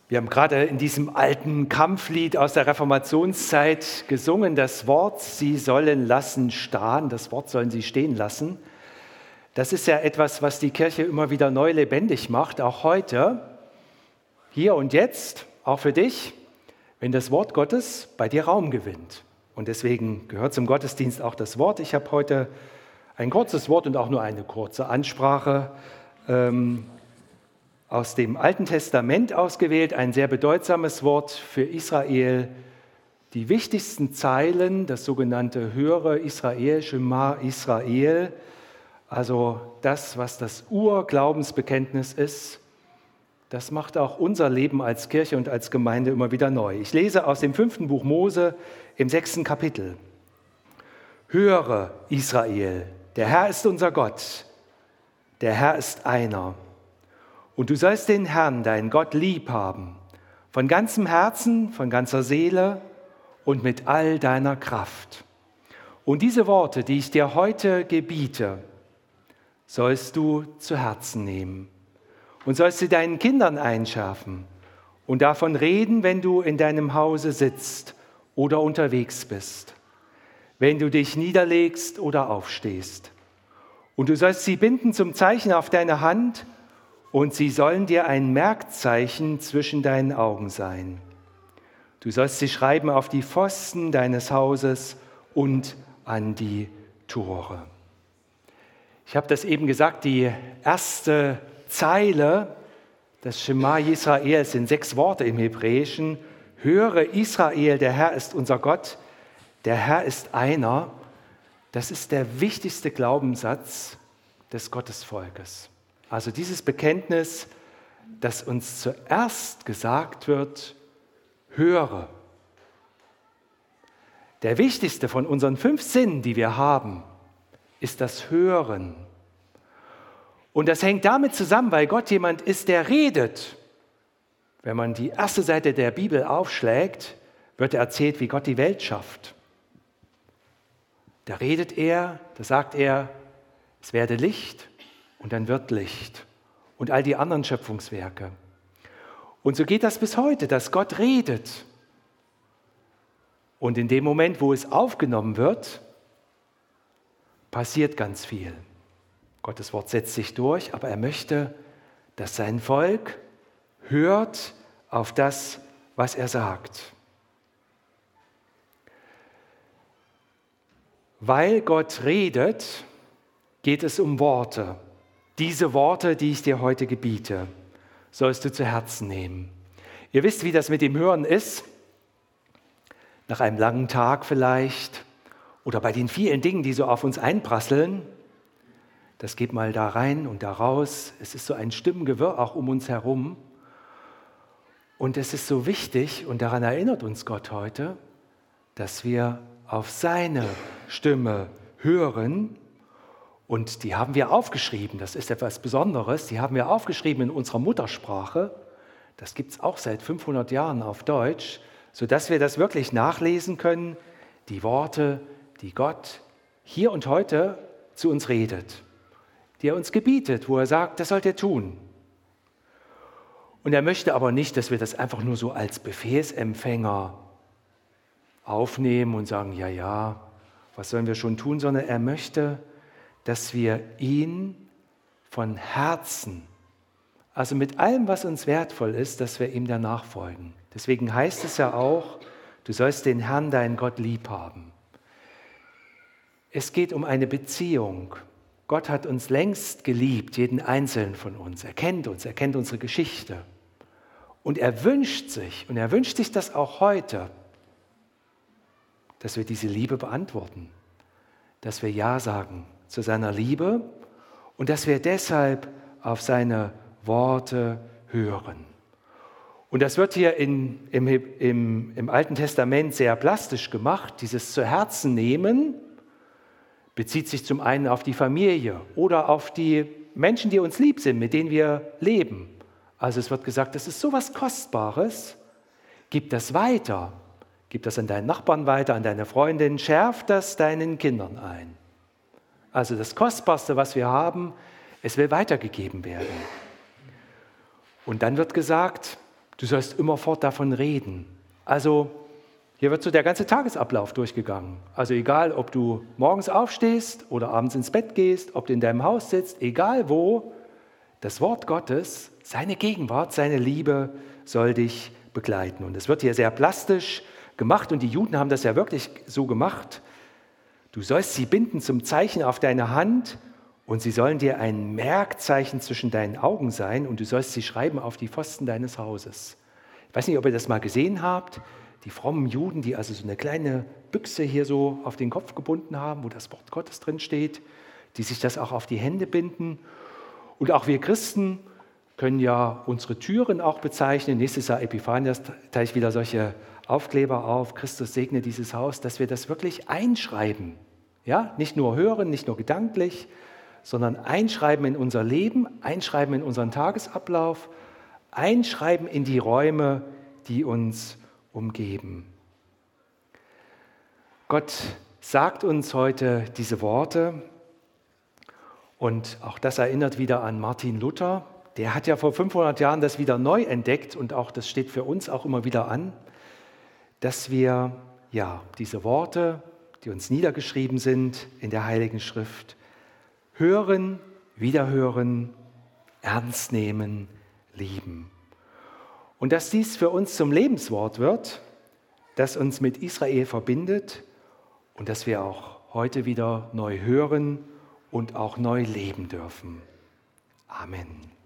Wir haben gerade in diesem alten Kampflied aus der Reformationszeit gesungen, das Wort, Sie sollen lassen stehen, das Wort sollen Sie stehen lassen. Das ist ja etwas, was die Kirche immer wieder neu lebendig macht, auch heute, hier und jetzt, auch für dich, wenn das Wort Gottes bei dir Raum gewinnt. Und deswegen gehört zum Gottesdienst auch das Wort. Ich habe heute ein kurzes Wort und auch nur eine kurze Ansprache aus dem Alten Testament ausgewählt, ein sehr bedeutsames Wort für Israel. Die wichtigsten Zeilen, das sogenannte Höre Israel, Shema Israel, also das, was das Urglaubensbekenntnis ist, das macht auch unser Leben als Kirche und als Gemeinde immer wieder neu. Ich lese aus dem 5. Buch Mose im 6. Kapitel. Höre Israel, der Herr ist unser Gott, der Herr ist einer. Und du sollst den Herrn, deinen Gott, lieb haben, von ganzem Herzen, von ganzer Seele und mit all deiner Kraft. Und diese Worte, die ich dir heute gebiete, sollst du zu Herzen nehmen und sollst sie deinen Kindern einschärfen und davon reden, wenn du in deinem Hause sitzt oder unterwegs bist, wenn du dich niederlegst oder aufstehst. Und du sollst sie binden zum Zeichen auf deine Hand, und sie sollen dir ein Merkzeichen zwischen deinen Augen sein. Du sollst sie schreiben auf die Pfosten deines Hauses und an die Tore. Ich habe das eben gesagt, die erste Zeile des Shema Israel sind 6 Worte im Hebräischen. Höre Israel, der Herr ist unser Gott, der Herr ist einer. Das ist der wichtigste Glaubenssatz des Gottesvolkes. Also dieses Bekenntnis, das uns zuerst gesagt wird, höre. Der wichtigste von unseren 5 Sinnen, die wir haben, ist das Hören. Und das hängt damit zusammen, weil Gott jemand ist, der redet. Wenn man die erste Seite der Bibel aufschlägt, wird erzählt, wie Gott die Welt schafft. Da redet er, da sagt er, es werde Licht. Und dann wird Licht und all die anderen Schöpfungswerke. Und so geht das bis heute, dass Gott redet. Und in dem Moment, wo es aufgenommen wird, passiert ganz viel. Gottes Wort setzt sich durch, aber er möchte, dass sein Volk hört auf das, was er sagt. Weil Gott redet, geht es um Worte. Diese Worte, die ich dir heute gebiete, sollst du zu Herzen nehmen. Ihr wisst, wie das mit dem Hören ist. Nach einem langen Tag vielleicht oder bei den vielen Dingen, die so auf uns einprasseln. Das geht mal da rein und da raus. Es ist so ein Stimmengewirr auch um uns herum. Und es ist so wichtig, und daran erinnert uns Gott heute, dass wir auf seine Stimme hören. Und die haben wir aufgeschrieben, das ist etwas Besonderes, die haben wir aufgeschrieben in unserer Muttersprache. Das gibt es auch seit 500 Jahren auf Deutsch, sodass wir das wirklich nachlesen können, die Worte, die Gott hier und heute zu uns redet, die er uns gebietet, wo er sagt, das sollt ihr tun. Und er möchte aber nicht, dass wir das einfach nur so als Befehlsempfänger aufnehmen und sagen, ja, ja, was sollen wir schon tun, sondern er möchte, dass wir ihn von Herzen, also mit allem, was uns wertvoll ist, dass wir ihm danach folgen. Deswegen heißt es ja auch, du sollst den Herrn, deinen Gott, lieb haben. Es geht um eine Beziehung. Gott hat uns längst geliebt, jeden Einzelnen von uns. Er kennt uns, er kennt unsere Geschichte. Und er wünscht sich das auch heute, dass wir diese Liebe beantworten, dass wir Ja sagen zu seiner Liebe und dass wir deshalb auf seine Worte hören. Und das wird hier im Alten Testament sehr plastisch gemacht. Dieses zu Herzen nehmen bezieht sich zum einen auf die Familie oder auf die Menschen, die uns lieb sind, mit denen wir leben. Also es wird gesagt, das ist so was Kostbares, gib das weiter. Gib das an deinen Nachbarn weiter, an deine Freundin, schärf das deinen Kindern ein. Also das Kostbarste, was wir haben, es will weitergegeben werden. Und dann wird gesagt, Du sollst immerfort davon reden. Also hier wird so der ganze Tagesablauf durchgegangen. Also egal, ob du morgens aufstehst oder abends ins Bett gehst, ob du in deinem Haus sitzt, egal wo, das Wort Gottes, seine Gegenwart, seine Liebe soll dich begleiten. Und es wird hier sehr plastisch gemacht und die Juden haben das ja wirklich so gemacht. Du sollst sie binden zum Zeichen auf deine Hand und sie sollen dir ein Merkzeichen zwischen deinen Augen sein und du sollst sie schreiben auf die Pfosten deines Hauses. Ich weiß nicht, ob ihr das mal gesehen habt. Die frommen Juden, die also so eine kleine Büchse hier so auf den Kopf gebunden haben, wo das Wort Gottes drin steht, die sich das auch auf die Hände binden. Und auch wir Christen können ja unsere Türen auch bezeichnen. Nächstes Jahr Epiphanias teile ich wieder solche Aufkleber auf. Christus segne dieses Haus, dass wir das wirklich einschreiben. Ja, nicht nur hören, nicht nur gedanklich, sondern einschreiben in unser Leben, einschreiben in unseren Tagesablauf, einschreiben in die Räume, die uns umgeben. Gott sagt uns heute diese Worte und auch das erinnert wieder an Martin Luther. Der hat ja vor 500 Jahren das wieder neu entdeckt und auch das steht für uns auch immer wieder an, dass wir diese Worte, die uns niedergeschrieben sind in der Heiligen Schrift, hören, wiederhören, ernst nehmen, lieben. Und dass dies für uns zum Lebenswort wird, das uns mit Israel verbindet und das wir auch heute wieder neu hören und auch neu leben dürfen. Amen.